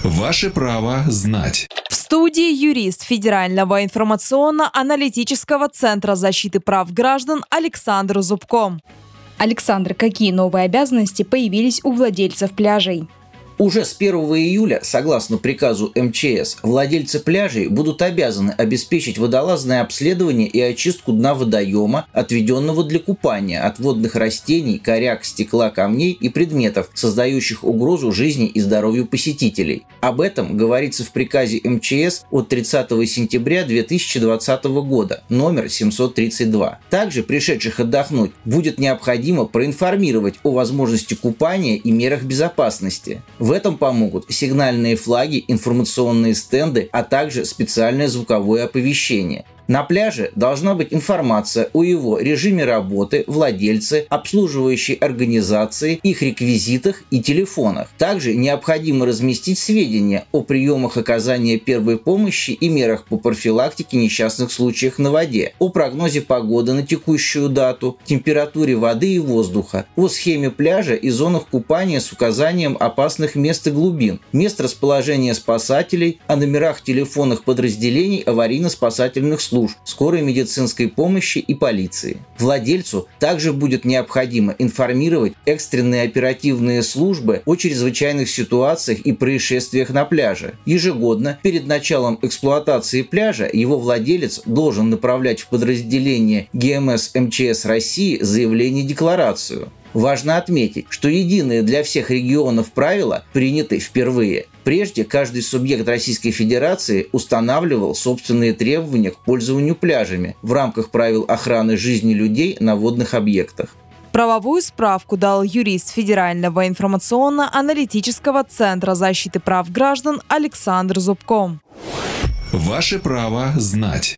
Ваше право знать. В студии юрист Федерального информационно-аналитического центра защиты прав граждан Александр Зубко. Александр, какие новые обязанности появились у владельцев пляжей? Уже с 1 июля, согласно приказу МЧС, владельцы пляжей будут обязаны обеспечить водолазное обследование и очистку дна водоема, отведенного для купания, от водных растений, коряк, стекла, камней и предметов, создающих угрозу жизни и здоровью посетителей. Об этом говорится в приказе МЧС от 30 сентября 2020 года, номер 732. Также пришедших отдохнуть будет необходимо проинформировать о возможности купания и мерах безопасности. В этом помогут сигнальные флаги, информационные стенды, а также специальное звуковое оповещение. На пляже должна быть информация о его режиме работы, владельце, обслуживающей организации, их реквизитах и телефонах. Также необходимо разместить сведения о приемах оказания первой помощи и мерах по профилактике несчастных случаев на воде, о прогнозе погоды на текущую дату, температуре воды и воздуха, о схеме пляжа и зонах купания с указанием опасных мест и глубин, мест расположения спасателей, о номерах телефонных подразделений аварийно-спасательных служб, скорой медицинской помощи и полиции. Владельцу также будет необходимо информировать экстренные оперативные службы о чрезвычайных ситуациях и происшествиях на пляже. Ежегодно перед началом эксплуатации пляжа его владелец должен направлять в подразделение ГМС МЧС России заявление-декларацию. Важно отметить, что единые для всех регионов правила приняты впервые. Прежде каждый субъект Российской Федерации устанавливал собственные требования к пользованию пляжами в рамках правил охраны жизни людей на водных объектах. Правовую справку дал юрист Федерального информационно-аналитического центра защиты прав граждан Александр Зубко. Ваше право знать.